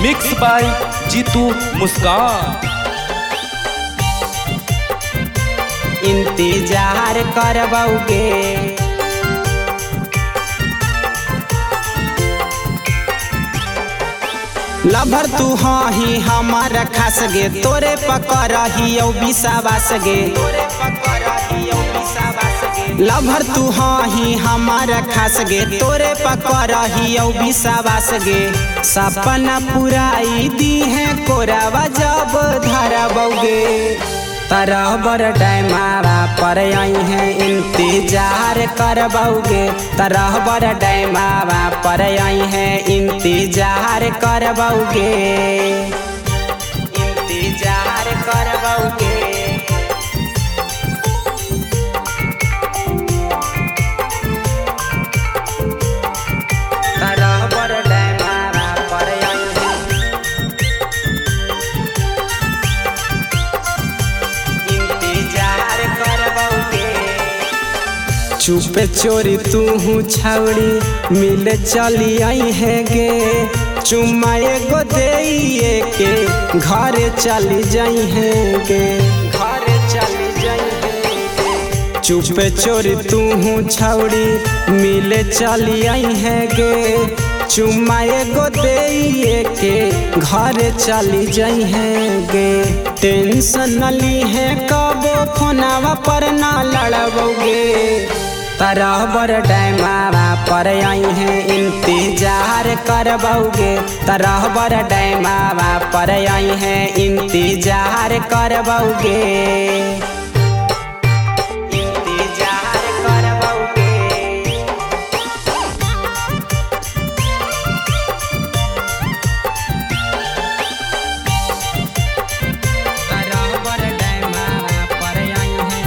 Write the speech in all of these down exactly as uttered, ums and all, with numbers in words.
Mix by Jitu मुस्कान। इंतजार करबौगे lover तू हाँ ही हमारा खास गे तोरे पकड़ही विश्वास गे लभर तू हाँ ही हमारा खास गे तोरे पकड़ही विश्वास गे सपना पुराई दी है कोरावा जब धरबौगे तरह बर डैमावा पर आई है इंतजार करबौगे तरह बर डैमावा पर आई है इंतजार करबौगे इंतजार करबौगे तरह बर डैमावा पर आई चुपे चोरी तू हूँ छावड़ी मिले चली आई है गे चुम्मा एगो दे के घरे चली जाई है गे घरे चली जाई है गे चुपे चोरी तू हूँ छावड़ी मिले चली आई है गे चुम्मा एगो दे के घरे चली जाई है गे टेंशन न ली है कबो फोनावा पर ना लड़बोगे तरह बर डैमावा पर आई है इंतजार करबौगे तरह बर डैमावा पर आई है इंतजार करबौगे इंतजार करबौगे तरह बर डैमावा पर आई है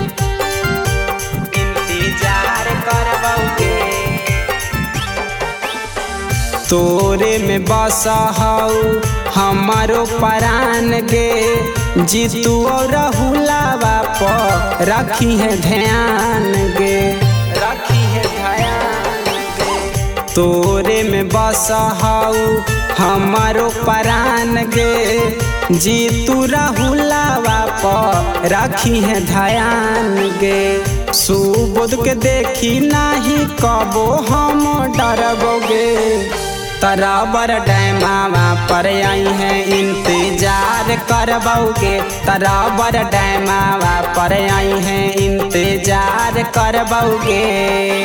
तोरे में बसा हाउ हमारो परान गे जीतू और राहुलावा पर रखी है ध्यान गे रखी है ध्यान गे तोरे में बसा हाउ हमारो परान गे जीतू राहुलावा पर रखी है ध्यान गे सुबोध के देखी नहीं कबो हम डरबोगे तरह बर डैमावा पर आई है इंतजार करबौगे तरह बर डैमावा पर आई है इंतजार करबौगे।